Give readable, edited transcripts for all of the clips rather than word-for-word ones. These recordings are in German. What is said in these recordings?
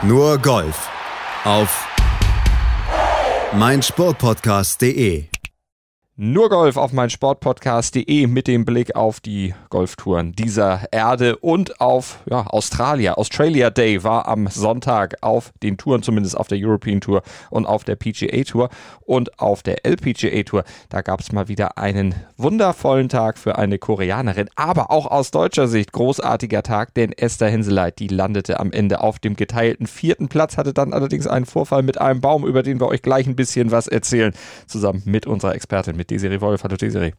Nur Golf auf meinsportpodcast.de. Nur Golf auf meinsportpodcast.de mit dem Blick auf die Golftouren dieser Erde und auf Australia. Australia Day war am Sonntag auf den Touren, zumindest auf der European Tour und auf der PGA Tour und auf der LPGA Tour. Da gab es mal wieder einen wundervollen Tag für eine Koreanerin, aber auch aus deutscher Sicht großartiger Tag, denn Esther Henseleit, die landete am Ende auf dem geteilten 4. Platz, hatte dann allerdings einen Vorfall mit einem Baum, über den wir euch gleich ein bisschen was erzählen, zusammen mit unserer Expertin, mit Desiree Wolf. Hallo Desiree.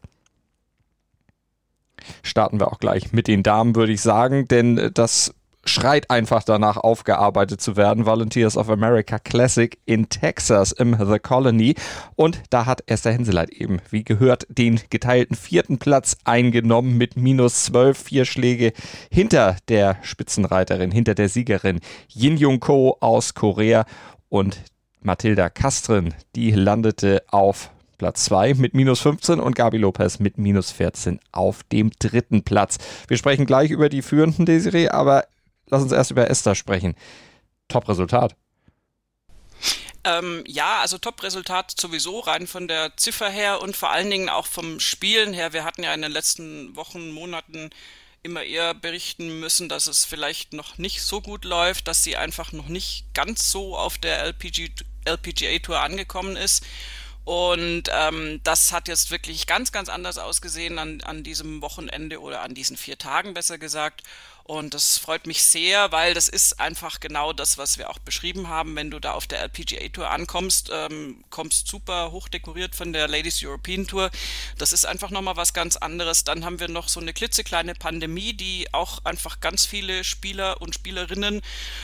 Starten wir auch gleich mit den Damen, würde ich sagen, denn das schreit einfach danach, aufgearbeitet zu werden. Volunteers of America Classic in Texas im The Colony. Und da hat Esther Henseleit eben, wie gehört, den geteilten 4. Platz eingenommen mit -12, 4 Schläge hinter der Spitzenreiterin, hinter der Siegerin Jin-Young Ko aus Korea. Und Mathilda Castren, die landete auf Platz 2 mit -15 und Gabi Lopez mit -14 auf dem 3. Platz. Wir sprechen gleich über die Führenden, Desiree, aber lass uns erst über Esther sprechen. Top-Resultat. Also Top-Resultat sowieso, rein von der Ziffer her und vor allen Dingen auch vom Spielen her. Wir hatten ja in den letzten Wochen, Monaten immer eher berichten müssen, dass es vielleicht noch nicht so gut läuft, dass sie einfach noch nicht ganz so auf der LPGA Tour angekommen ist. Und das hat jetzt wirklich ganz, ganz anders ausgesehen an diesem Wochenende oder an diesen 4 Tagen, besser gesagt. Und das freut mich sehr, weil das ist einfach genau das, was wir auch beschrieben haben. Wenn du da auf der LPGA Tour ankommst, kommst super hochdekoriert von der Ladies European Tour. Das ist einfach nochmal was ganz anderes. Dann haben wir noch so eine klitzekleine Pandemie, die auch einfach ganz viele Spieler und Spielerinnen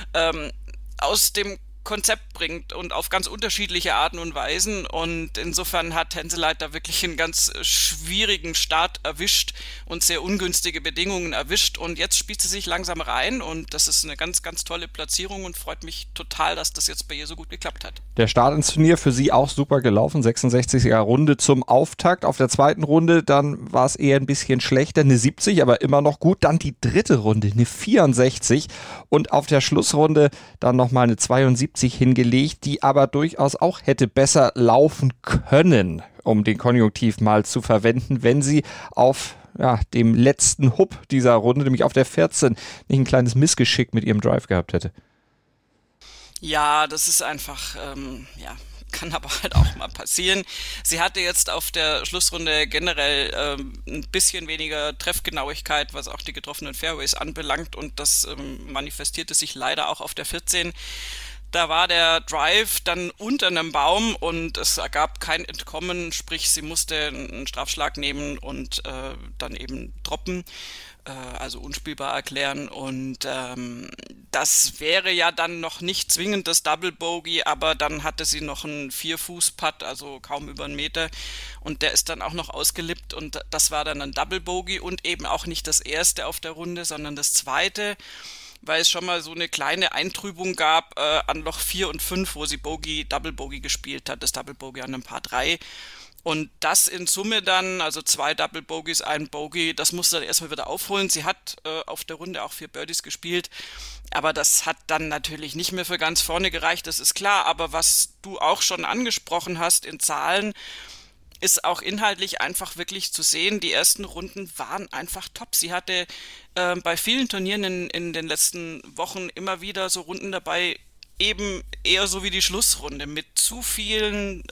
aus dem Konzept bringt und auf ganz unterschiedliche Arten und Weisen, und insofern hat Henseleit da wirklich einen ganz schwierigen Start erwischt und sehr ungünstige Bedingungen erwischt, und jetzt spielt sie sich langsam rein und das ist eine ganz, ganz tolle Platzierung und freut mich total, dass das jetzt bei ihr so gut geklappt hat. Der Start ins Turnier für sie auch super gelaufen, 66er Runde zum Auftakt. Auf der 2. Runde dann war es eher ein bisschen schlechter, eine 70, aber immer noch gut. Dann die 3. Runde, eine 64 und auf der Schlussrunde dann nochmal eine 72 hingelegt, die aber durchaus auch hätte besser laufen können, um den Konjunktiv mal zu verwenden, wenn sie auf dem letzten Hub dieser Runde, nämlich auf der 14, nicht ein kleines Missgeschick mit ihrem Drive gehabt hätte. Ja, das ist einfach, kann aber halt auch mal passieren. Sie hatte jetzt auf der Schlussrunde generell ein bisschen weniger Treffgenauigkeit, was auch die getroffenen Fairways anbelangt, und das manifestierte sich leider auch auf der 14. Da war der Drive dann unter einem Baum und es ergab kein Entkommen, sprich sie musste einen Strafschlag nehmen und dann eben droppen, also unspielbar erklären, und das wäre ja dann noch nicht zwingend das Double Bogey, aber dann hatte sie noch einen 4-Fuß-Putt, also kaum über 1 Meter, und der ist dann auch noch ausgelippt und das war dann ein Double Bogey und eben auch nicht das erste auf der Runde, sondern das zweite, weil es schon mal so eine kleine Eintrübung gab an Loch 4 und 5, wo sie Double Bogey gespielt hat, das Double Bogey an einem Par 3. Und das in Summe dann, also 2 Double Bogies, 1 Bogey, das musste dann erstmal wieder aufholen. Sie hat auf der Runde auch 4 Birdies gespielt, aber das hat dann natürlich nicht mehr für ganz vorne gereicht, das ist klar. Aber was du auch schon angesprochen hast in Zahlen, ist auch inhaltlich einfach wirklich zu sehen. Die ersten Runden waren einfach top. Sie hatte bei vielen Turnieren in den letzten Wochen immer wieder so Runden dabei, eben eher so wie die Schlussrunde, mit zu vielen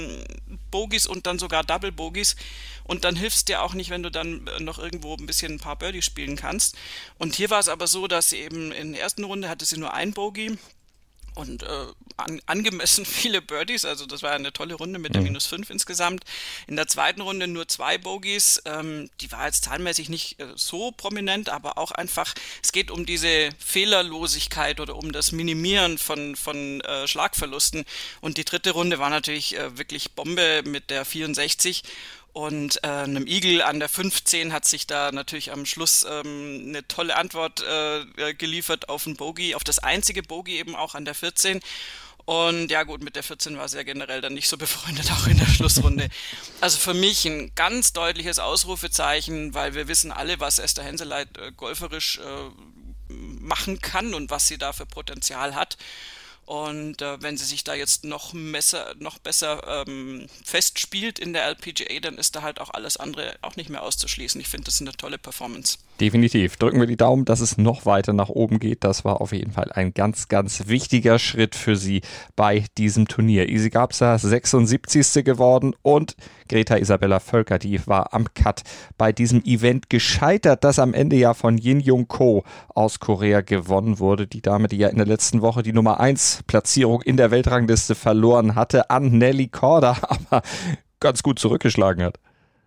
Bogies und dann sogar Double Bogies. Und dann hilfst dir auch nicht, wenn du dann noch irgendwo ein paar Birdies spielen kannst. Und hier war es aber so, dass sie eben in der ersten Runde hatte sie nur 1 Bogey und angemessen viele Birdies, also das war eine tolle Runde mit der -5 insgesamt. In der zweiten Runde nur 2 Bogies, die war jetzt zahlenmäßig nicht so prominent, aber auch einfach, es geht um diese Fehlerlosigkeit oder um das Minimieren von Schlagverlusten, und die dritte Runde war natürlich wirklich Bombe mit der 64. Und einem Eagle an der 15 hat sich da natürlich am Schluss eine tolle Antwort geliefert auf ein Bogey, auf das einzige Bogey eben auch an der 14. Und ja gut, mit der 14 war sie ja generell dann nicht so befreundet, auch in der Schlussrunde. Also für mich ein ganz deutliches Ausrufezeichen, weil wir wissen alle, was Esther Henseleit golferisch machen kann und was sie da für Potenzial hat. Und wenn sie sich da jetzt noch besser festspielt in der LPGA, dann ist da halt auch alles andere auch nicht mehr auszuschließen. Ich finde, das ist eine tolle Performance. Definitiv. Drücken wir die Daumen, dass es noch weiter nach oben geht. Das war auf jeden Fall ein ganz, ganz wichtiger Schritt für sie bei diesem Turnier. Isi Gabsa 76. geworden und Greta Isabella Völker, die war am Cut bei diesem Event gescheitert, das am Ende ja von Jin Young Ko aus Korea gewonnen wurde. Die Dame, die ja in der letzten Woche die Nummer 1 Platzierung in der Weltrangliste verloren hatte an Nelly Korda, aber ganz gut zurückgeschlagen hat.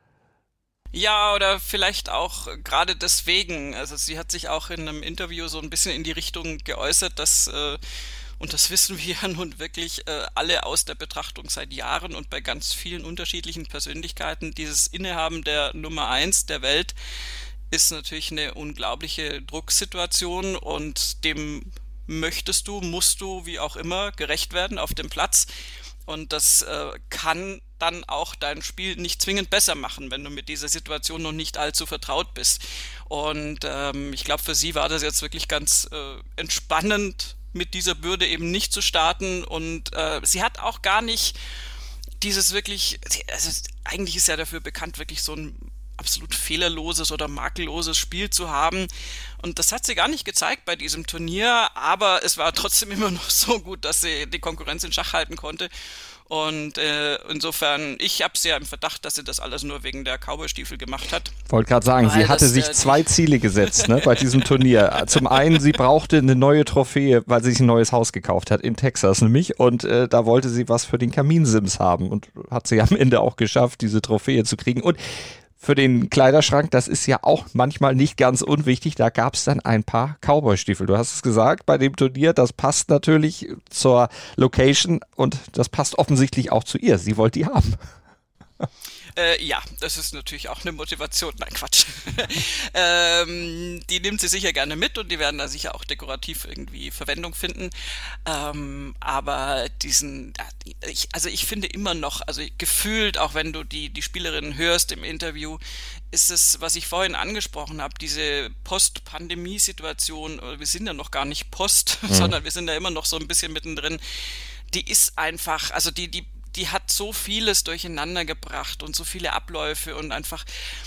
Ja, oder vielleicht auch gerade deswegen. Also sie hat sich auch in einem Interview so ein bisschen in die Richtung geäußert, dass, und das wissen wir ja nun wirklich alle aus der Betrachtung seit Jahren und bei ganz vielen unterschiedlichen Persönlichkeiten, dieses Innehaben der Nummer 1 der Welt ist natürlich eine unglaubliche Drucksituation und dem musst du, wie auch immer, gerecht werden auf dem Platz. Und das kann dann auch dein Spiel nicht zwingend besser machen, wenn du mit dieser Situation noch nicht allzu vertraut bist. Und ich glaube, für sie war das jetzt wirklich ganz entspannend, mit dieser Bürde eben nicht zu starten. Und sie hat auch gar nicht dieses wirklich, also eigentlich ist ja dafür bekannt, wirklich so ein absolut fehlerloses oder makelloses Spiel zu haben. Und das hat sie gar nicht gezeigt bei diesem Turnier, aber es war trotzdem immer noch so gut, dass sie die Konkurrenz in Schach halten konnte. Und insofern, ich habe sie ja im Verdacht, dass sie das alles nur wegen der Cowboy-Stiefel gemacht hat. Wollte gerade sagen, sie hatte sich 2 Ziele gesetzt, ne, bei diesem Turnier. Zum einen, sie brauchte eine neue Trophäe, weil sie sich ein neues Haus gekauft hat, in Texas nämlich. Und da wollte sie was für den Kaminsims haben und hat sie am Ende auch geschafft, diese Trophäe zu kriegen. Und für den Kleiderschrank, das ist ja auch manchmal nicht ganz unwichtig, da gab es dann ein paar Cowboy-Stiefel. Du hast es gesagt, bei dem Turnier, das passt natürlich zur Location und das passt offensichtlich auch zu ihr. Sie wollte die haben. Ja, das ist natürlich auch eine Motivation. Nein, Quatsch. Die nimmt sie sicher gerne mit und die werden da sicher auch dekorativ irgendwie Verwendung finden. Aber ich finde immer noch, also gefühlt, auch wenn du die Spielerin hörst im Interview, ist es, was ich vorhin angesprochen habe, diese Post-Pandemie-Situation, wir sind ja noch gar nicht Post, sondern wir sind ja immer noch so ein bisschen mittendrin, die ist einfach, also die hat so vieles durcheinander gebracht und so viele Abläufe und einfach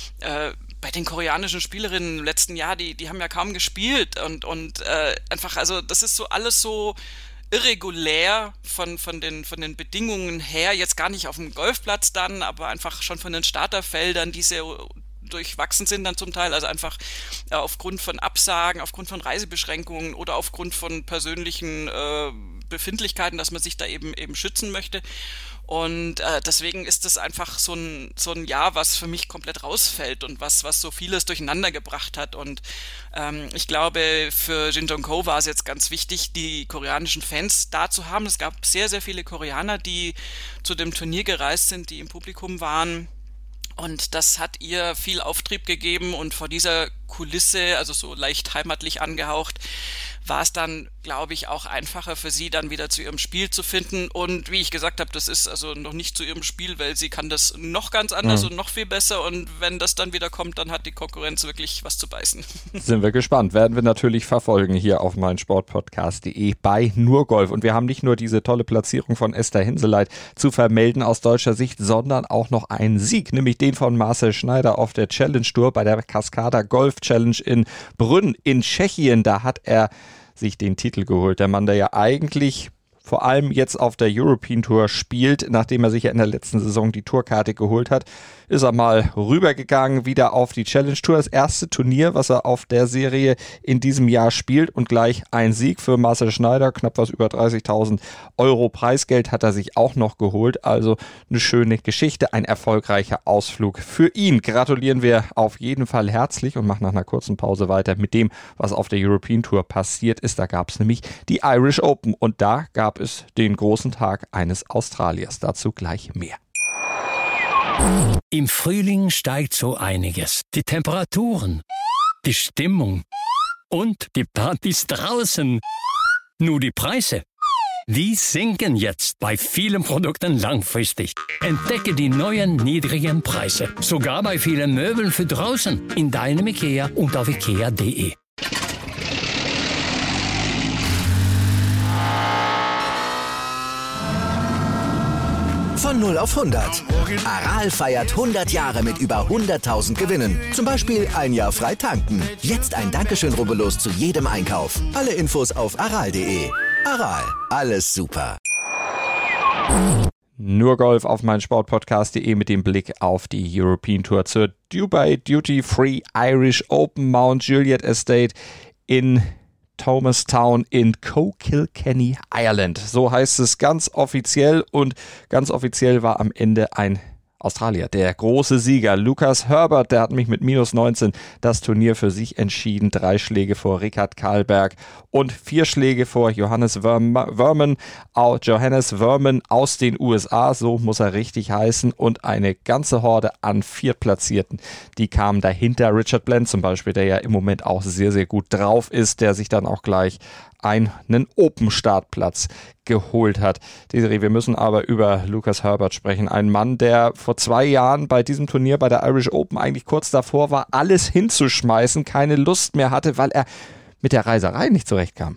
bei den koreanischen Spielerinnen im letzten Jahr, die haben ja kaum gespielt und einfach, also das ist so alles so irregulär von den Bedingungen her, jetzt gar nicht auf dem Golfplatz dann, aber einfach schon von den Starterfeldern, die sehr durchwachsen sind dann zum Teil, also einfach aufgrund von Absagen, aufgrund von Reisebeschränkungen oder aufgrund von persönlichen Befindlichkeiten, dass man sich da eben schützen möchte. Und deswegen ist es einfach so ein Jahr, was für mich komplett rausfällt und was so vieles durcheinander gebracht hat. Und ich glaube, für Jin Young Ko war es jetzt ganz wichtig, die koreanischen Fans da zu haben. Es gab sehr, sehr viele Koreaner, die zu dem Turnier gereist sind, die im Publikum waren. Und das hat ihr viel Auftrieb gegeben und vor dieser Kulisse, also so leicht heimatlich angehaucht, war es dann, glaube ich, auch einfacher für sie, dann wieder zu ihrem Spiel zu finden. Und wie ich gesagt habe, das ist also noch nicht zu ihrem Spiel, weil sie kann das noch ganz anders und noch viel besser. Und wenn das dann wieder kommt, dann hat die Konkurrenz wirklich was zu beißen. Sind wir gespannt. Werden wir natürlich verfolgen hier auf meinsportpodcast.de bei Nur Golf. Und wir haben nicht nur diese tolle Platzierung von Esther Hinseleit zu vermelden aus deutscher Sicht, sondern auch noch einen Sieg, nämlich den von Marcel Schneider auf der Challenge Tour bei der Cascada Golf Challenge in Brünn in Tschechien. Da hat er sich den Titel geholt. Der Mann, der ja eigentlich vor allem jetzt auf der European Tour spielt, nachdem er sich ja in der letzten Saison die Tourkarte geholt hat, ist er mal rübergegangen, wieder auf die Challenge Tour. Das erste Turnier, was er auf der Serie in diesem Jahr spielt und gleich ein Sieg für Marcel Schneider. Knapp was über 30.000 Euro Preisgeld hat er sich auch noch geholt. Also eine schöne Geschichte, ein erfolgreicher Ausflug für ihn. Gratulieren wir auf jeden Fall herzlich und machen nach einer kurzen Pause weiter mit dem, was auf der European Tour passiert ist. Da gab es nämlich die Irish Open und da gab es den großen Tag eines Australiers. Dazu gleich mehr. Im Frühling steigt so einiges. Die Temperaturen, die Stimmung und die Partys draußen. Nur die Preise, die sinken jetzt bei vielen Produkten langfristig. Entdecke die neuen niedrigen Preise. Sogar bei vielen Möbeln für draußen. In deinem IKEA und auf IKEA.de. Von 0 auf 100. Aral feiert 100 Jahre mit über 100.000 Gewinnen. Zum Beispiel ein Jahr frei tanken. Jetzt ein Dankeschön, rubbellos zu jedem Einkauf. Alle Infos auf aral.de. Aral, alles super. Nur Golf auf meinsportpodcast.de mit dem Blick auf die European Tour zur Dubai Duty Free Irish Open Mount Juliet Estate in Thomastown in Kilkenny, Ireland. So heißt es ganz offiziell, und ganz offiziell war am Ende ein Australier, der große Sieger Lucas Herbert, der hat mich mit -19 das Turnier für sich entschieden. 3 Schläge vor Rikard Karlberg und 4 Schläge vor Johannes Verman aus den USA, so muss er richtig heißen, und eine ganze Horde an Viertplatzierten, die kamen dahinter. Richard Bland zum Beispiel, der ja im Moment auch sehr, sehr gut drauf ist, der sich dann auch gleich einen Open-Startplatz geholt hat. Desiree, wir müssen aber über Lucas Herbert sprechen. Ein Mann, der vor 2 Jahren bei diesem Turnier bei der Irish Open eigentlich kurz davor war, alles hinzuschmeißen, keine Lust mehr hatte, weil er mit der Reiserei nicht zurechtkam.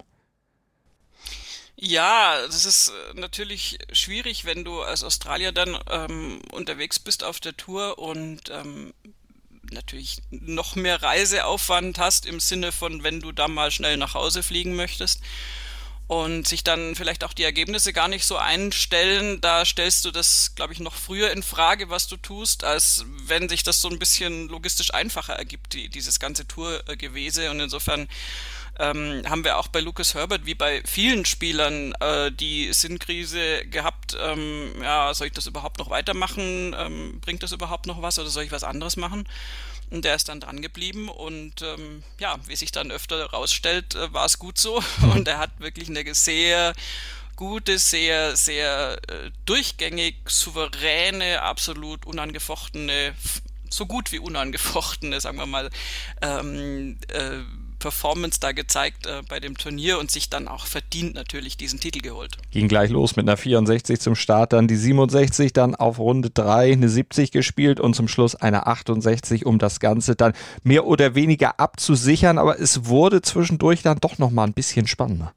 Ja, das ist natürlich schwierig, wenn du als Australier dann unterwegs bist auf der Tour und natürlich noch mehr Reiseaufwand hast im Sinne von, wenn du da mal schnell nach Hause fliegen möchtest und sich dann vielleicht auch die Ergebnisse gar nicht so einstellen. Da stellst du das, glaube ich, noch früher in Frage, was du tust, als wenn sich das so ein bisschen logistisch einfacher ergibt, dieses ganze Tourgewese. Und insofern haben wir auch bei Lucas Herbert, wie bei vielen Spielern, die Sinnkrise gehabt, soll ich das überhaupt noch weitermachen? Bringt das überhaupt noch was oder soll ich was anderes machen? Und der ist dann dran geblieben und wie sich dann öfter rausstellt, war es gut so. Und er hat wirklich eine sehr gute, sehr, sehr durchgängig souveräne, absolut unangefochtene, so gut wie unangefochtene, sagen wir mal, Performance da gezeigt bei dem Turnier und sich dann auch verdient natürlich diesen Titel geholt. Ging gleich los mit einer 64 zum Start, dann die 67, dann auf Runde 3 eine 70 gespielt und zum Schluss eine 68, um das Ganze dann mehr oder weniger abzusichern, aber es wurde zwischendurch dann doch nochmal ein bisschen spannender.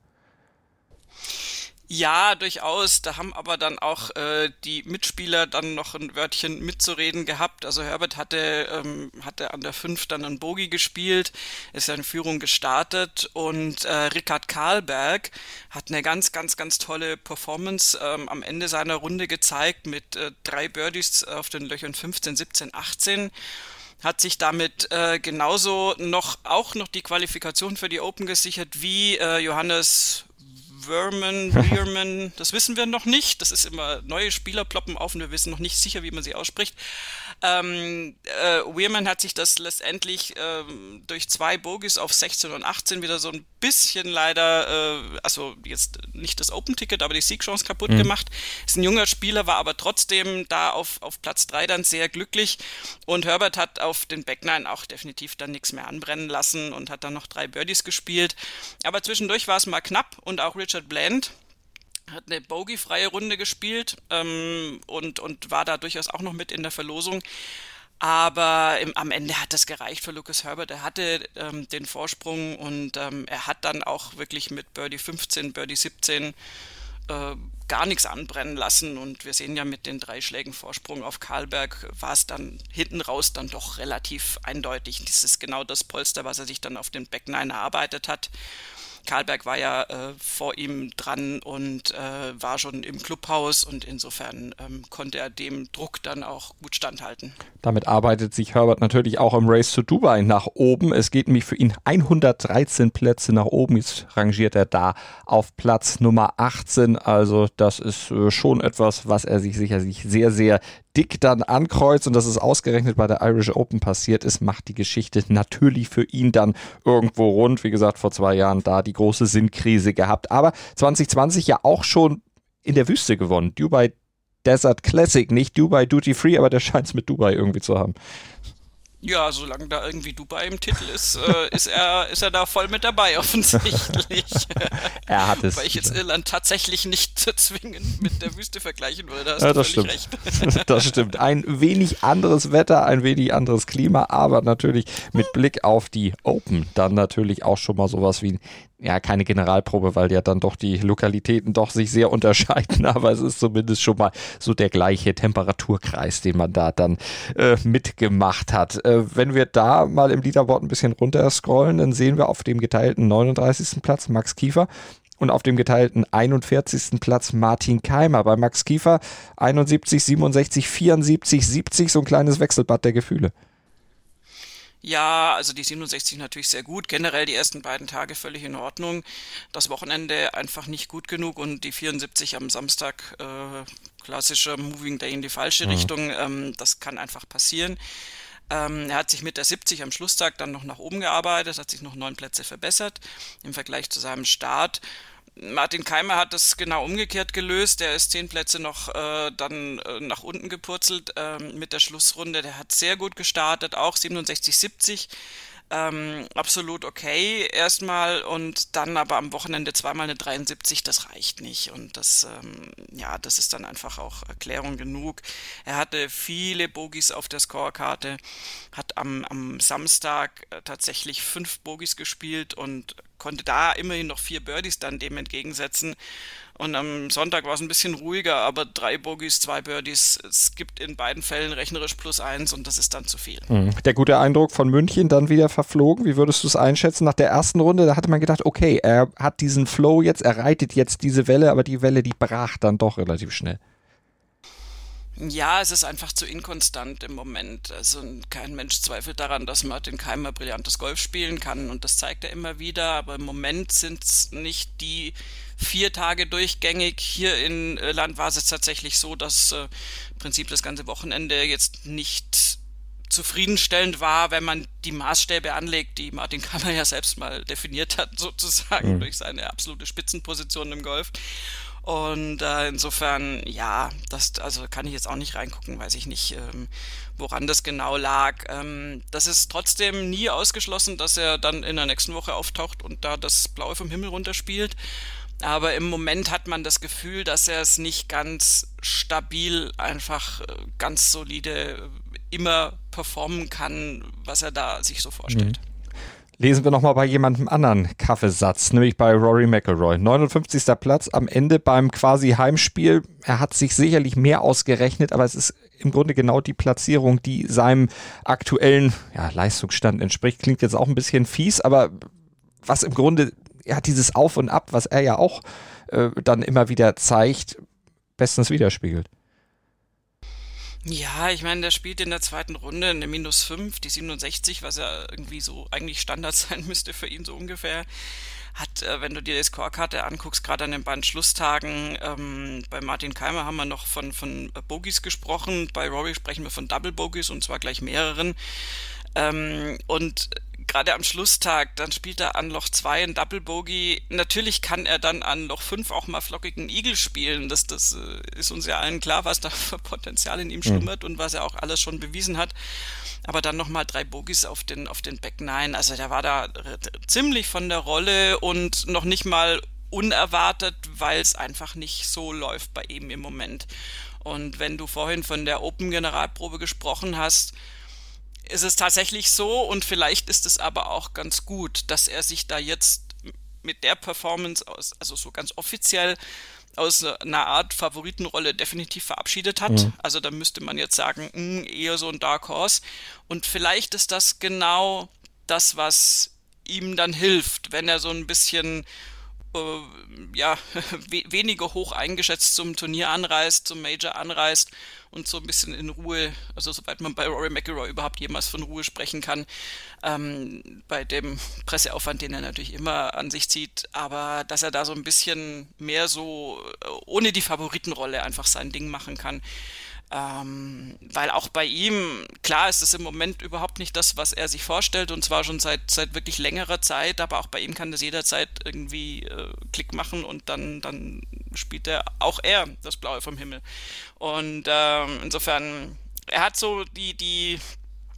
Ja, durchaus. Da haben aber dann auch die Mitspieler dann noch ein Wörtchen mitzureden gehabt. Also Herbert hatte an der 5 dann einen Bogey gespielt, ist in Führung gestartet und Rikard Karlberg hat eine ganz, ganz, ganz tolle Performance am Ende seiner Runde gezeigt mit 3 Birdies auf den Löchern 15, 17, 18. Hat sich damit genauso noch die Qualifikation für die Open gesichert wie Johannes Weirman, das wissen wir noch nicht. Das ist immer, neue Spieler ploppen auf und wir wissen noch nicht sicher, wie man sie ausspricht. Weirman hat sich das letztendlich durch 2 Bogies auf 16 und 18 wieder so ein bisschen leider, also jetzt nicht das Open-Ticket, aber die Siegchance kaputt gemacht. Ist ein junger Spieler, war aber trotzdem da auf Platz 3 dann sehr glücklich und Herbert hat auf den Back-Nine auch definitiv dann nichts mehr anbrennen lassen und hat dann noch 3 Birdies gespielt. Aber zwischendurch war es mal knapp und auch Richard Bland hat eine bogeyfreie Runde gespielt und war da durchaus auch noch mit in der Verlosung. Aber am Ende hat das gereicht für Lucas Herbert. Er hatte den Vorsprung und er hat dann auch wirklich mit Birdie 15, Birdie 17 gar nichts anbrennen lassen. Und wir sehen ja mit den 3 Schlägen Vorsprung auf Karlberg war es dann hinten raus dann doch relativ eindeutig. Das ist genau das Polster, was er sich dann auf den Back-Nine erarbeitet hat. Karlberg war ja vor ihm dran und war schon im Clubhaus und insofern konnte er dem Druck dann auch gut standhalten. Damit arbeitet sich Herbert natürlich auch im Race to Dubai nach oben. Es geht nämlich für ihn 113 Plätze nach oben. Jetzt rangiert er da auf Platz Nummer 18. Also das ist schon etwas, was er sich sicherlich sehr, sehr dick dann ankreuzt und dass es ausgerechnet bei der Irish Open passiert ist, macht die Geschichte natürlich für ihn dann irgendwo rund. Wie gesagt, vor 2 Jahren da die große Sinnkrise gehabt, aber 2020 ja auch schon in der Wüste gewonnen. Dubai Desert Classic, nicht Dubai Duty Free, aber der scheint es mit Dubai irgendwie zu haben. Ja, solange da irgendwie Dubai im Titel ist, ist er da voll mit dabei, offensichtlich. Er hat es. Weil ich jetzt Irland tatsächlich nicht zwingend mit der Wüste vergleichen würde, hast Ja, du das völlig stimmt. recht. Das stimmt. Ein wenig anderes Wetter, ein wenig anderes Klima, aber natürlich mit Blick auf die Open dann natürlich auch schon mal sowas wie, ja, keine Generalprobe, weil ja dann doch die Lokalitäten doch sich sehr unterscheiden, aber es ist zumindest schon mal so der gleiche Temperaturkreis, den man da dann mitgemacht hat. Wenn wir da mal im Leaderboard ein bisschen runter scrollen, dann sehen wir auf dem geteilten 39. Platz Max Kiefer und auf dem geteilten 41. Platz Martin Keimer. Bei Max Kiefer 71, 67, 74, 70, so ein kleines Wechselbad der Gefühle. Ja, also die 67 natürlich sehr gut. Generell die ersten beiden Tage völlig in Ordnung. Das Wochenende einfach nicht gut genug und die 74 am Samstag, klassischer Moving Day in die falsche Richtung, das kann einfach passieren. Er hat sich mit der 70 am Schlusstag dann noch nach oben gearbeitet, hat sich noch 9 Plätze verbessert im Vergleich zu seinem Start. Martin Keimer hat das genau umgekehrt gelöst. Der ist 10 Plätze noch dann nach unten gepurzelt mit der Schlussrunde. Der hat sehr gut gestartet, auch 67,70. Absolut okay erstmal und dann aber am Wochenende zweimal eine 73, das reicht nicht und das ist dann einfach auch Erklärung genug. Er hatte viele Bogies auf der Scorekarte, hat am Samstag tatsächlich 5 Bogies gespielt und konnte da immerhin noch 4 Birdies dann dem entgegensetzen. Und am Sonntag war es ein bisschen ruhiger, aber 3 Bogies, 2 Birdies, es gibt in beiden Fällen rechnerisch +1 und das ist dann zu viel. Der gute Eindruck von München dann wieder verflogen. Wie würdest du es einschätzen? Nach der ersten Runde, da hatte man gedacht, okay, er hat diesen Flow jetzt, er reitet jetzt diese Welle, aber die Welle, die brach dann doch relativ schnell. Ja, es ist einfach zu inkonstant im Moment. Also kein Mensch zweifelt daran, dass Martin Keimer brillantes Golf spielen kann und das zeigt er immer wieder, aber im Moment sind es nicht die 4 Tage durchgängig. Hier in Irland war es tatsächlich so, dass im Prinzip das ganze Wochenende jetzt nicht zufriedenstellend war, wenn man die Maßstäbe anlegt, die Martin Keimer ja selbst mal definiert hat, sozusagen durch seine absolute Spitzenposition im Golf. Und insofern, ja, also kann ich jetzt auch nicht reingucken, weiß ich nicht, woran das genau lag. Das ist trotzdem nie ausgeschlossen, dass er dann in der nächsten Woche auftaucht und da das Blaue vom Himmel runterspielt. Aber im Moment hat man das Gefühl, dass er es nicht ganz stabil, einfach ganz solide immer performen kann, was er da sich so vorstellt. Lesen wir nochmal bei jemandem anderen Kaffeesatz, nämlich bei Rory McIlroy. 59. Platz am Ende beim quasi Heimspiel. Er hat sich sicherlich mehr ausgerechnet, aber es ist im Grunde genau die Platzierung, die seinem aktuellen Leistungsstand entspricht. Klingt jetzt auch ein bisschen fies, aber was im Grunde, dieses Auf und Ab, was er ja auch dann immer wieder zeigt, bestens widerspiegelt. Ja, ich meine, der spielt in der zweiten Runde eine -5, die 67, was ja irgendwie so eigentlich Standard sein müsste für ihn so ungefähr. Hat, wenn du dir die Scorekarte anguckst, gerade an den beiden Schlusstagen, bei Martin Keimer haben wir noch von Bogies gesprochen, bei Rory sprechen wir von Double Bogies und zwar gleich mehreren. Und gerade am Schlusstag, dann spielt er an Loch 2 ein Double Bogey. Natürlich kann er dann an Loch 5 auch mal flockigen Eagle spielen. Das ist uns ja allen klar, was da für Potenzial in ihm schlummert und was er auch alles schon bewiesen hat. Aber dann nochmal 3 Bogies auf den Back 9. Also der war da ziemlich von der Rolle und noch nicht mal unerwartet, weil es einfach nicht so läuft bei ihm im Moment. Und wenn du vorhin von der Open-Generalprobe gesprochen hast, ist es tatsächlich so und vielleicht ist es aber auch ganz gut, dass er sich da jetzt mit der Performance also so ganz offiziell aus einer Art Favoritenrolle definitiv verabschiedet hat. Also da müsste man jetzt sagen, eher so ein Dark Horse. Und vielleicht ist das genau das, was ihm dann hilft, wenn er so ein bisschen weniger hoch eingeschätzt zum Turnier anreist, zum Major anreist und so ein bisschen in Ruhe, also soweit man bei Rory McIlroy überhaupt jemals von Ruhe sprechen kann, bei dem Presseaufwand, den er natürlich immer an sich zieht, aber dass er da so ein bisschen mehr so ohne die Favoritenrolle einfach sein Ding machen kann. Weil auch bei ihm, klar ist es im Moment überhaupt nicht das, was er sich vorstellt und zwar schon seit wirklich längerer Zeit, aber auch bei ihm kann das jederzeit irgendwie Klick machen und dann spielt auch er das Blaue vom Himmel. Und insofern, er hat so die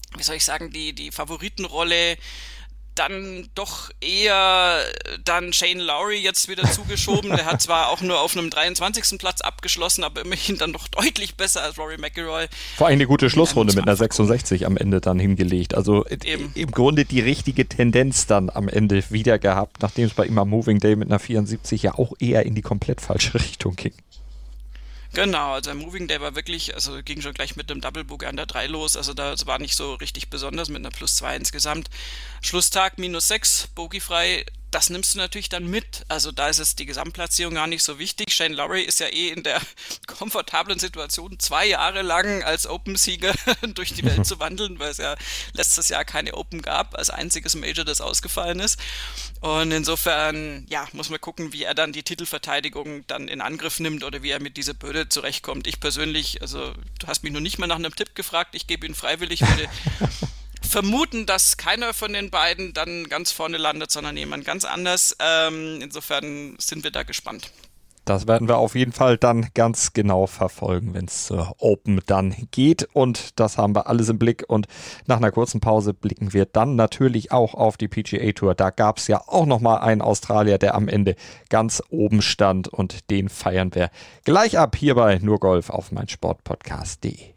wie soll ich sagen, die Favoritenrolle dann doch eher dann Shane Lowry jetzt wieder zugeschoben. Der hat zwar auch nur auf einem 23. Platz abgeschlossen, aber immerhin dann doch deutlich besser als Rory McIlroy. Vor allem eine gute Schlussrunde mit einer 66 am Ende dann hingelegt. Also im Grunde die richtige Tendenz dann am Ende wieder gehabt, nachdem es bei ihm am Moving Day mit einer 74 ja auch eher in die komplett falsche Richtung ging. Genau, also der Moving Day war wirklich, also ging schon gleich mit einem Double Bogey an der 3 los, also das war nicht so richtig besonders mit einer +2 insgesamt. Schlusstag -6, bogiefrei, das nimmst du natürlich dann mit, also da ist jetzt die Gesamtplatzierung gar nicht so wichtig. Shane Lowry ist ja in der komfortablen Situation, 2 Jahre lang als Open-Sieger durch die Welt zu wandeln, weil es ja letztes Jahr keine Open gab, als einziges Major, das ausgefallen ist. Und insofern, ja, muss man gucken, wie er dann die Titelverteidigung dann in Angriff nimmt oder wie er mit dieser Bürde zurechtkommt. Ich persönlich, also du hast mich noch nicht mal nach einem Tipp gefragt, ich gebe ihn freiwillig, würde vermuten, dass keiner von den beiden dann ganz vorne landet, sondern jemand ganz anders. Insofern sind wir da gespannt. Das werden wir auf jeden Fall dann ganz genau verfolgen, wenn es zur Open dann geht. Und das haben wir alles im Blick. Und nach einer kurzen Pause blicken wir dann natürlich auch auf die PGA Tour. Da gab es ja auch nochmal einen Australier, der am Ende ganz oben stand. Und den feiern wir gleich ab hier bei Nur Golf auf meinsportpodcast.de.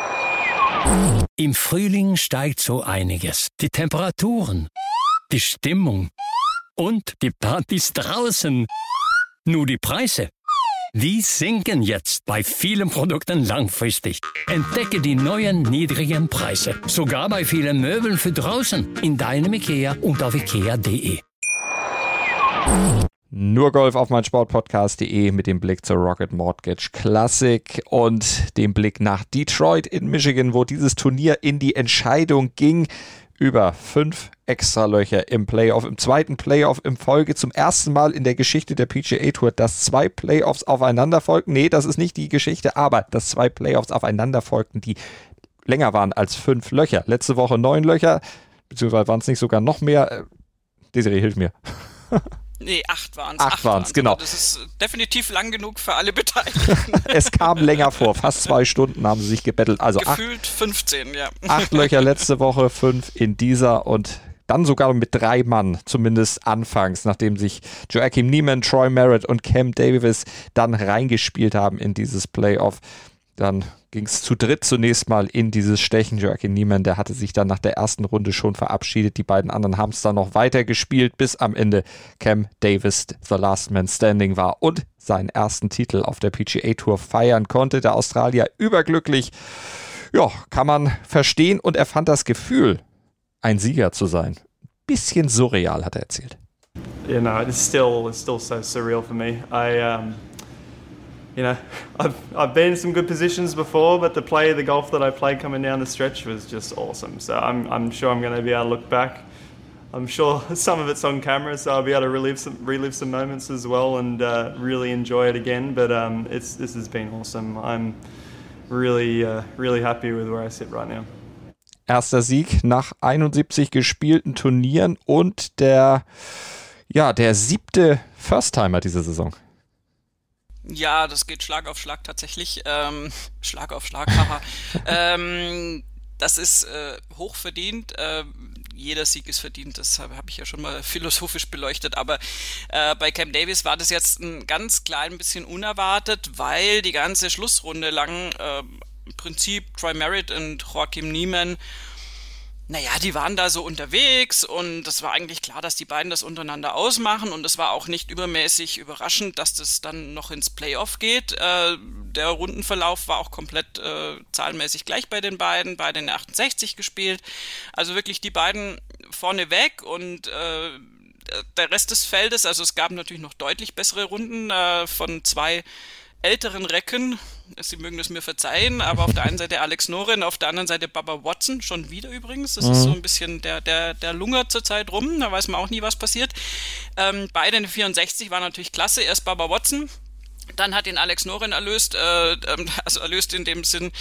Im Frühling steigt so einiges. Die Temperaturen, die Stimmung und die Partys draußen. Nur die Preise, die sinken jetzt bei vielen Produkten langfristig. Entdecke die neuen niedrigen Preise. Sogar bei vielen Möbeln für draußen. In deinem IKEA und auf ikea.de. Nur Golf auf meinsportpodcast.de mit dem Blick zur Rocket Mortgage Classic und dem Blick nach Detroit in Michigan, wo dieses Turnier in die Entscheidung ging. Über 5 Extralöcher im Playoff, im zweiten Playoff in Folge, zum ersten Mal in der Geschichte der PGA Tour, dass 2 Playoffs aufeinander folgten. Nee, das ist nicht die Geschichte, aber dass 2 Playoffs aufeinander folgten, die länger waren als 5 Löcher. Letzte Woche 9 Löcher, beziehungsweise waren es nicht sogar noch mehr. Desiree, hilf mir. Nee, 8 waren es. 8 waren es, genau. Das ist definitiv lang genug für alle Beteiligten. Es kam länger vor, fast 2 Stunden haben sie sich gebettelt. Also gefühlt 15, ja. 8 Löcher letzte Woche, 5 in dieser und dann sogar mit 3 Mann, zumindest anfangs, nachdem sich Joaquin Niemann, Troy Merritt und Cam Davis dann reingespielt haben in dieses Playoff. Dann ging es zu dritt zunächst mal in dieses Stechen. Joaquin Niemann, der hatte sich dann nach der ersten Runde schon verabschiedet. Die beiden anderen haben es dann noch weiter gespielt, bis am Ende Cam Davis the Last Man Standing war und seinen ersten Titel auf der PGA Tour feiern konnte. Der Australier überglücklich, ja, kann man verstehen. Und er fand das Gefühl, ein Sieger zu sein, bisschen surreal, hat er erzählt. You know, it's still so surreal for me. You know, I've been in some good positions before, but the golf that I played coming down the stretch was just awesome. So I'm sure I'm going to be able to look back. I'm sure some of it's on camera, so I'll be able to relive some moments as well and really enjoy it again. But this has been awesome. I'm really happy with where I sit right now. Erster Sieg nach 71 gespielten Turnieren und der 7. First-Timer diese Saison. Ja, das geht Schlag auf Schlag tatsächlich. Schlag auf Schlag, haha. Das ist hochverdient. Jeder Sieg ist verdient, das habe ich ja schon mal philosophisch beleuchtet. Aber bei Cam Davis war das jetzt ein ganz klein bisschen unerwartet, weil die ganze Schlussrunde lang im Prinzip Troy Merritt und Joaquin Niemann, naja, die waren da so unterwegs und das war eigentlich klar, dass die beiden das untereinander ausmachen und es war auch nicht übermäßig überraschend, dass das dann noch ins Playoff geht. Der Rundenverlauf war auch komplett zahlenmäßig gleich bei den beiden, beide in 68 gespielt. Also wirklich die beiden vorne weg und der Rest des Feldes, also es gab natürlich noch deutlich bessere Runden von 2 älteren Recken, Sie mögen es mir verzeihen, aber auf der einen Seite Alex Noren, auf der anderen Seite Bubba Watson, schon wieder übrigens, das ist so ein bisschen, der lungert zurzeit rum, da weiß man auch nie, was passiert. Beide in 64 war natürlich klasse, erst Bubba Watson, dann hat ihn Alex Noren erlöst, also erlöst in dem Sinn,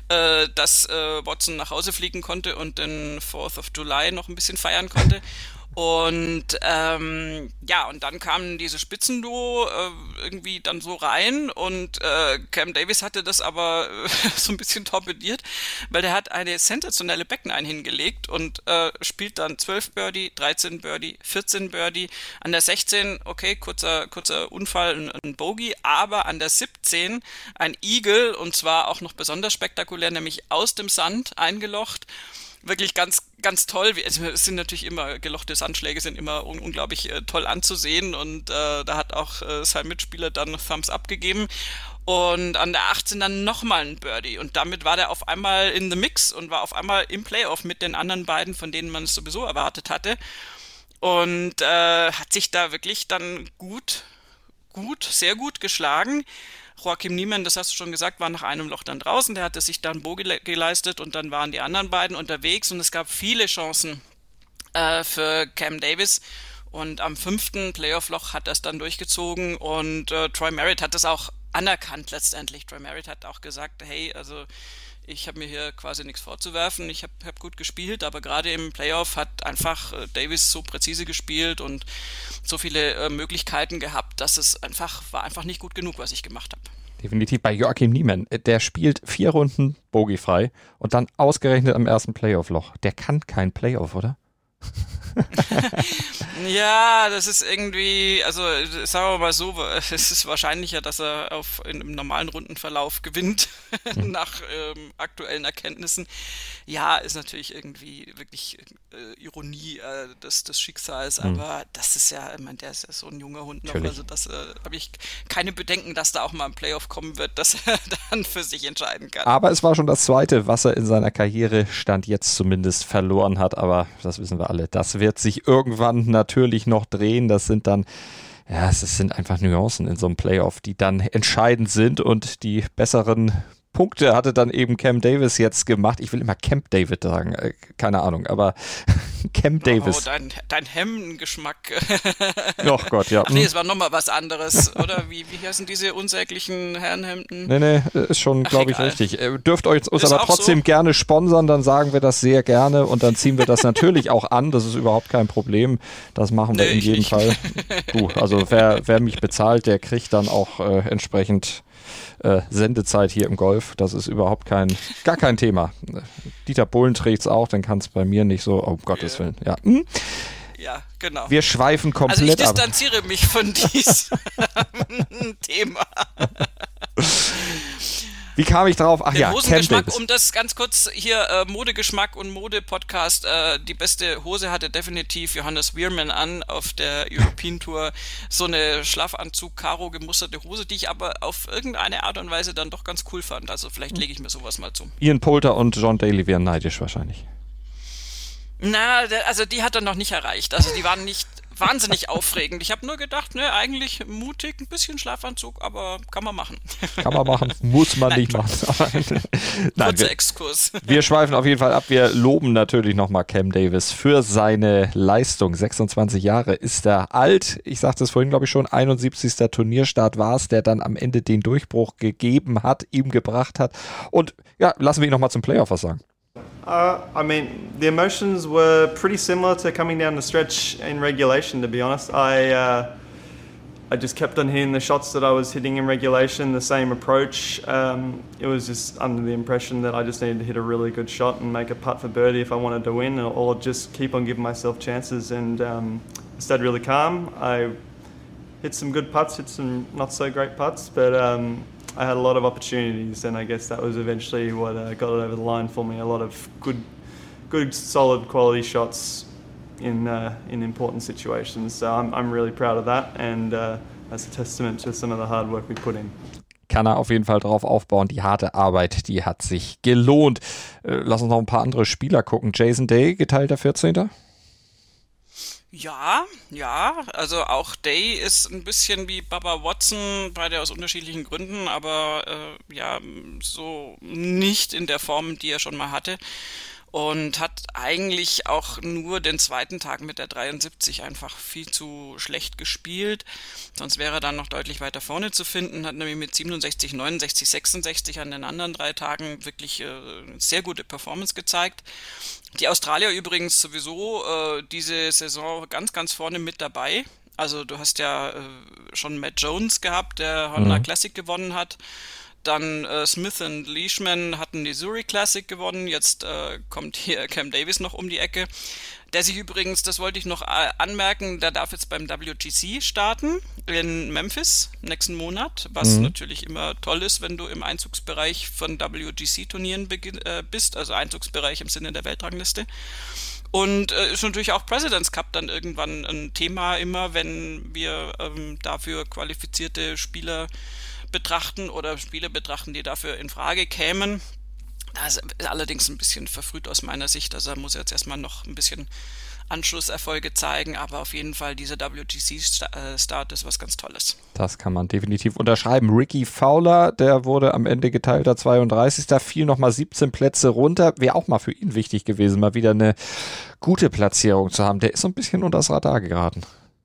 dass Watson nach Hause fliegen konnte und den 4th of July noch ein bisschen feiern konnte. Und und dann kam diese Spitzenduo irgendwie dann so rein und Cam Davis hatte das aber so ein bisschen torpediert, weil der hat eine sensationelle Back-Nine hingelegt und spielt dann 12 Birdie, 13 Birdie, 14 Birdie, an der 16, okay, kurzer Unfall, ein Bogey, aber an der 17 ein Eagle und zwar auch noch besonders spektakulär, nämlich aus dem Sand eingelocht. Wirklich ganz, ganz toll. Also es sind natürlich immer, gelochte Sandschläge sind immer unglaublich toll anzusehen und da hat auch sein Mitspieler dann Thumbs up gegeben. Und an der 18 dann nochmal ein Birdie und damit war der auf einmal in the mix und war auf einmal im Playoff mit den anderen beiden, von denen man es sowieso erwartet hatte und hat sich da wirklich dann sehr gut geschlagen. Joaquim Niemann, das hast du schon gesagt, war nach einem Loch dann draußen, der hatte sich dann Bogey geleistet und dann waren die anderen beiden unterwegs und es gab viele Chancen für Cam Davis und am 5. Playoff-Loch hat er es dann durchgezogen und Troy Merritt hat das auch anerkannt letztendlich. Troy Merritt hat auch gesagt, hey, also ich habe mir hier quasi nichts vorzuwerfen, ich hab gut gespielt, aber gerade im Playoff hat einfach Davis so präzise gespielt und so viele Möglichkeiten gehabt, dass es war einfach nicht gut genug, was ich gemacht habe. Definitiv bei Joaquim Niemann. Der spielt 4 Runden bogiefrei und dann ausgerechnet am ersten Playoff-Loch. Der kann kein Playoff, oder? Ja, das ist irgendwie, also sagen wir mal so, es ist wahrscheinlicher, dass er im normalen Rundenverlauf gewinnt, nach aktuellen Erkenntnissen. Ja, ist natürlich irgendwie wirklich Ironie des Schicksals, aber das ist ja, ich meine, der ist ja so ein junger Hund noch, also das habe ich keine Bedenken, dass da auch mal ein Playoff kommen wird, dass er dann für sich entscheiden kann. Aber es war schon das zweite, was er in seiner Karriere Stand jetzt zumindest verloren hat, aber das wissen wir alle. Das wird sich irgendwann natürlich noch drehen, das sind dann es sind einfach Nuancen in so einem Playoff, die dann entscheidend sind und die besseren Punkte hatte dann eben Cam Davis jetzt gemacht. Ich will immer Camp David sagen, keine Ahnung, aber Cam Davis. Oh, dein Hemdengeschmack. Oh Gott, ja. Ach nee, es war nochmal was anderes, oder? Wie heißen diese unsäglichen Herrenhemden? Nee, ist schon, glaube ich, richtig. Dürft uns Ist aber trotzdem so? gerne sponsern, dann sagen wir das sehr gerne und dann ziehen wir das natürlich auch an, das ist überhaupt kein Problem. Das machen wir in jedem Fall. Du, also wer mich bezahlt, der kriegt dann auch entsprechend Sendezeit hier im Golf, das ist überhaupt gar kein Thema. Dieter Bohlen trägt es auch, dann kann es bei mir nicht so, um Gottes Willen. Ja. Ja, genau. Wir schweifen komplett ab. Also ich distanziere mich von diesem Thema. Wie kam ich drauf? Ach Den ja, Hosengeschmack, um das ganz kurz hier, Modegeschmack und Mode-Podcast, die beste Hose hatte definitiv Johannes Wierman an auf der European Tour. So eine Schlafanzug-Karo gemusterte Hose, die ich aber auf irgendeine Art und Weise dann doch ganz cool fand. Also vielleicht lege ich mir sowas mal zu. Ian Poulter und John Daly wären neidisch wahrscheinlich. Na, also die hat er noch nicht erreicht. Also die waren nicht wahnsinnig aufregend. Ich habe nur gedacht, ne, eigentlich mutig, ein bisschen Schlafanzug, aber kann man machen. Kann man machen, muss man nicht machen. Nein, kurzer Exkurs. Wir schweifen auf jeden Fall ab. Wir loben natürlich nochmal Cam Davis für seine Leistung. 26 Jahre ist er alt. Ich sagte es vorhin, glaube ich schon, 71. Turnierstart war es, der dann am Ende den Durchbruch gegeben hat, ihm gebracht hat. Und ja, lassen wir ihn nochmal zum Playoff was sagen. I mean, the emotions were pretty similar to coming down the stretch in regulation, to be honest. I just kept on hitting the shots that I was hitting in regulation, the same approach. It was just under the impression that I just needed to hit a really good shot and make a putt for birdie if I wanted to win, or just keep on giving myself chances. And I stayed really calm. I hit some good putts, hit some not so great putts, but I had a lot of opportunities, and I guess that was eventually what got it over the line for me. A lot of good, solid quality shots in important situations. So I'm really proud of that, and that's a testament to some of the hard work we put in. Kann er auf jeden Fall drauf aufbauen. Die harte Arbeit, die hat sich gelohnt. Lass uns noch ein paar andere Spieler gucken. Jason Day, geteilter 14. Ja, also auch Day ist ein bisschen wie Bubba Watson, beide aus unterschiedlichen Gründen, aber so nicht in der Form, die er schon mal hatte. und hat eigentlich auch nur den zweiten Tag mit der 73 einfach viel zu schlecht gespielt. Sonst wäre er dann noch deutlich weiter vorne zu finden, hat nämlich mit 67, 69, 66 an den anderen 3 Tagen wirklich sehr gute Performance gezeigt. Die Australier übrigens sowieso diese Saison ganz, ganz vorne mit dabei. Also du hast ja schon Matt Jones gehabt, der Honda Classic gewonnen hat. Dann Smith und Leishman hatten die Zurich Classic gewonnen. Jetzt kommt hier Cam Davis noch um die Ecke. Der sich übrigens, das wollte ich noch anmerken, der darf jetzt beim WGC starten in Memphis nächsten Monat, was natürlich immer toll ist, wenn du im Einzugsbereich von WGC-Turnieren bist, also Einzugsbereich im Sinne der Weltrangliste. Und ist natürlich auch President's Cup dann irgendwann ein Thema immer, wenn wir dafür qualifizierte Spieler betrachten oder Spiele betrachten, die dafür in Frage kämen. Das ist allerdings ein bisschen verfrüht aus meiner Sicht, also da muss jetzt erstmal noch ein bisschen Anschlusserfolge zeigen, aber auf jeden Fall dieser WGC-Start ist was ganz Tolles. Das kann man definitiv unterschreiben. Ricky Fowler, der wurde am Ende geteilter 32. fiel nochmal 17 Plätze runter. Wäre auch mal für ihn wichtig gewesen, mal wieder eine gute Platzierung zu haben. Der ist so ein bisschen unter das Radar geraten.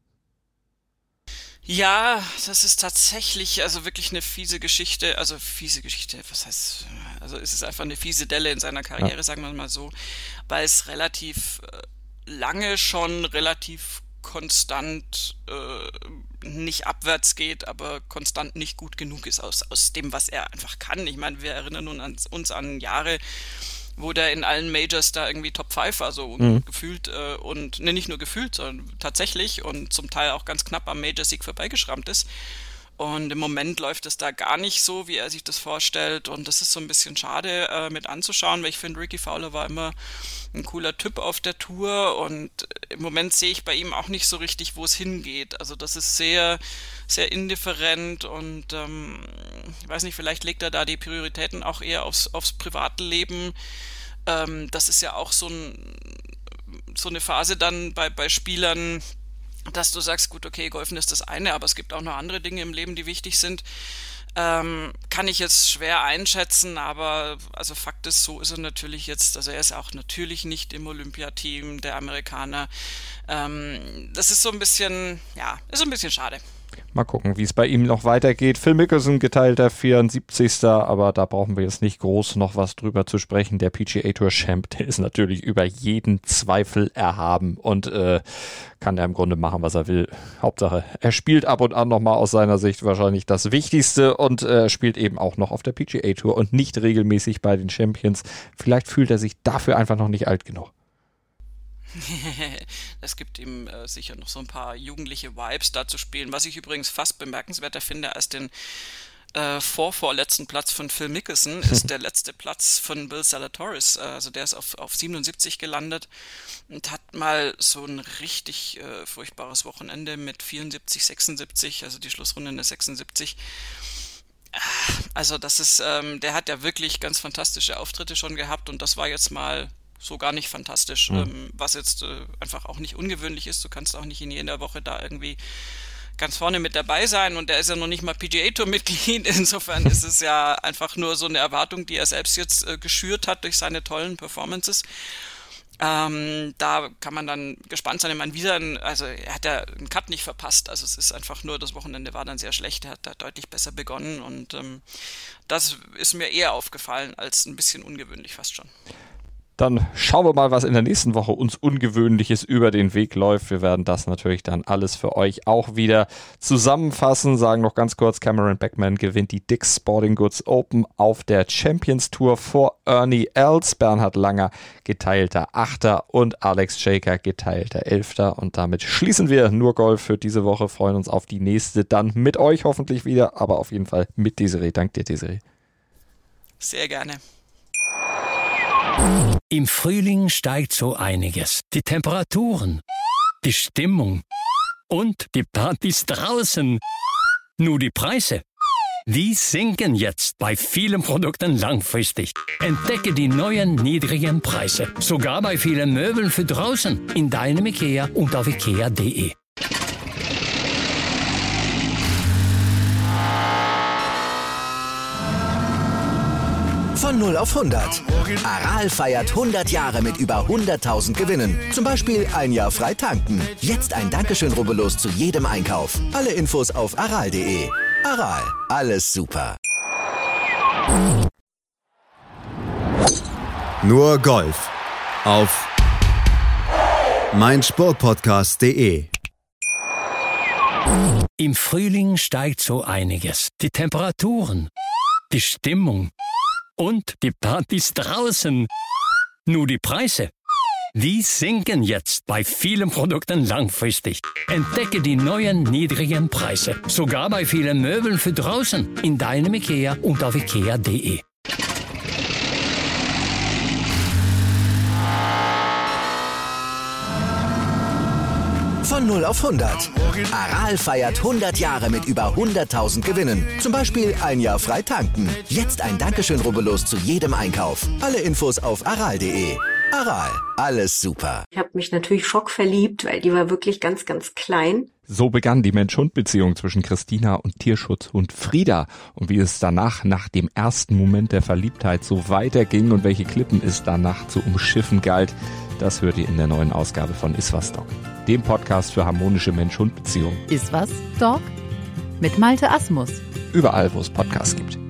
Ja, das ist tatsächlich also wirklich eine fiese Geschichte, was heißt, also es ist einfach eine fiese Delle in seiner Karriere, sagen wir mal so, weil es relativ lange schon relativ konstant nicht abwärts geht, aber konstant nicht gut genug ist aus dem, was er einfach kann. Ich meine, wir erinnern uns an Jahre, wo der in allen Majors da irgendwie Top 5 war, so gefühlt und nicht nur gefühlt, sondern tatsächlich und zum Teil auch ganz knapp am Major-Sieg vorbeigeschrammt ist. Und im Moment läuft es da gar nicht so, wie er sich das vorstellt. Und das ist so ein bisschen schade mit anzuschauen, weil ich finde, Ricky Fowler war immer ein cooler Typ auf der Tour. Und im Moment sehe ich bei ihm auch nicht so richtig, wo es hingeht. Also das ist sehr, sehr indifferent und ich weiß nicht, vielleicht legt er da die Prioritäten auch eher aufs private Leben. Das ist ja auch so eine Phase dann bei Spielern, dass du sagst, gut, okay, Golfen ist das eine, aber es gibt auch noch andere Dinge im Leben, die wichtig sind. Kann ich jetzt schwer einschätzen, aber also Fakt ist, so ist er natürlich jetzt, also er ist auch natürlich nicht im Olympiateam der Amerikaner. Das ist so ein bisschen, ist ein bisschen schade. Mal gucken, wie es bei ihm noch weitergeht. Phil Mickelson geteilter 74. Aber da brauchen wir jetzt nicht groß noch was drüber zu sprechen. Der PGA Tour Champ, der ist natürlich über jeden Zweifel erhaben und kann ja im Grunde machen, was er will. Hauptsache, er spielt ab und an nochmal aus seiner Sicht wahrscheinlich das Wichtigste und spielt eben auch noch auf der PGA Tour und nicht regelmäßig bei den Champions. Vielleicht fühlt er sich dafür einfach noch nicht alt genug. Das gibt ihm sicher noch so ein paar jugendliche Vibes da zu spielen, was ich übrigens fast bemerkenswerter finde als den vorvorletzten Platz von Phil Mickelson ist der letzte Platz von Bill Zalatoris, also der ist auf 77 gelandet und hat mal so ein richtig furchtbares Wochenende mit 74, 76, also die Schlussrunde in der 76. Also das ist, der hat ja wirklich ganz fantastische Auftritte schon gehabt und das war jetzt mal so gar nicht fantastisch, was jetzt einfach auch nicht ungewöhnlich ist. Du kannst auch nicht in jeder Woche da irgendwie ganz vorne mit dabei sein und der ist ja noch nicht mal PGA-Tour-Mitglied. Insofern ist es ja einfach nur so eine Erwartung, die er selbst jetzt geschürt hat durch seine tollen Performances. Da kann man dann gespannt sein. Ich meine, also er hat ja einen Cut nicht verpasst. Also es ist einfach nur, das Wochenende war dann sehr schlecht. Er hat da deutlich besser begonnen und das ist mir eher aufgefallen als ein bisschen ungewöhnlich fast schon. Dann schauen wir mal, was in der nächsten Woche uns Ungewöhnliches über den Weg läuft. Wir werden das natürlich dann alles für euch auch wieder zusammenfassen. Sagen noch ganz kurz, Cameron Beckman gewinnt die Dick's Sporting Goods Open auf der Champions Tour vor Ernie Els. Bernhard Langer geteilter 8. und Alex Shaker geteilter 11. Und damit schließen wir nur Golf für diese Woche. Freuen uns auf die nächste, dann mit euch hoffentlich wieder, aber auf jeden Fall mit Desiree. Dank dir, Desiree. Sehr gerne. Im Frühling steigt so einiges. Die Temperaturen, die Stimmung und die Partys draußen. Nur die Preise, die sinken jetzt bei vielen Produkten langfristig. Entdecke die neuen niedrigen Preise. Sogar bei vielen Möbeln für draußen. In deinem IKEA und auf IKEA.de. Von 0 auf 100. Aral feiert 100 Jahre mit über 100.000 Gewinnen. Zum Beispiel ein Jahr frei tanken. Jetzt ein Dankeschön, rubbellos zu jedem Einkauf. Alle Infos auf aral.de. Aral, alles super. Nur Golf auf meinsportpodcast.de. Im Frühling steigt so einiges. Die Temperaturen, die Stimmung und die Partys draußen. Nur die Preise, die sinken jetzt bei vielen Produkten langfristig. Entdecke die neuen niedrigen Preise. Sogar bei vielen Möbeln für draußen. In deinem IKEA und auf ikea.de. Von 0 auf 100. Aral feiert 100 Jahre mit über 100.000 Gewinnen. Zum Beispiel ein Jahr frei tanken. Jetzt ein Dankeschön, rubbellos zu jedem Einkauf. Alle Infos auf aral.de. Aral, alles super. Ich habe mich natürlich schockverliebt, weil die war wirklich ganz, ganz klein. So begann die Mensch-Hund-Beziehung zwischen Christina und Tierschutzhund Frieda. Und wie es danach, nach dem ersten Moment der Verliebtheit, so weiterging und welche Klippen es danach zu umschiffen galt, das hört ihr in der neuen Ausgabe von Iswas Dog, dem Podcast für harmonische Mensch-Hund-Beziehungen. Iswas Dog? Mit Malte Asmus. Überall, wo es Podcasts gibt.